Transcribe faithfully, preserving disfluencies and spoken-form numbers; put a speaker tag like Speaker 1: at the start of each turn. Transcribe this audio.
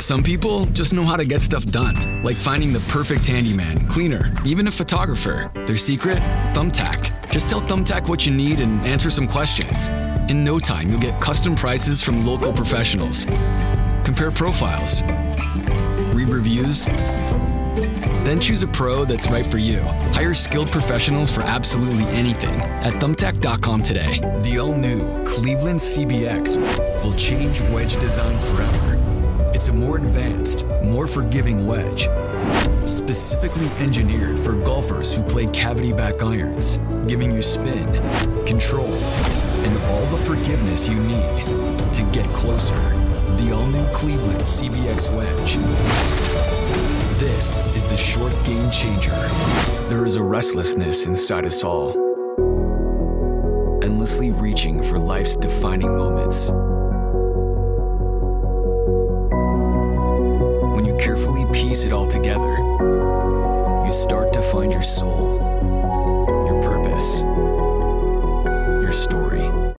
Speaker 1: Some people just know how to get stuff done, like finding the perfect handyman, cleaner, even a photographer. Their secret? Thumbtack. Just tell Thumbtack what you need and answer some questions. In no time, you'll get custom prices from local professionals. Compare profiles. Read reviews. Then choose a pro that's right for you. Hire skilled professionals for absolutely anything at thumbtack dot com today. The all-new Cleveland C B X will change wedge design forever. It's a more advanced, more forgiving wedge, specifically engineered for golfers who play cavity back irons, giving you spin, control, and all the forgiveness you need to get closer. The all-new Cleveland C B X wedge. This is the short game changer. There is a restlessness inside us all, endlessly reaching for life's defining moments. When you carefully piece it all together, you start to find your soul, your purpose, your story.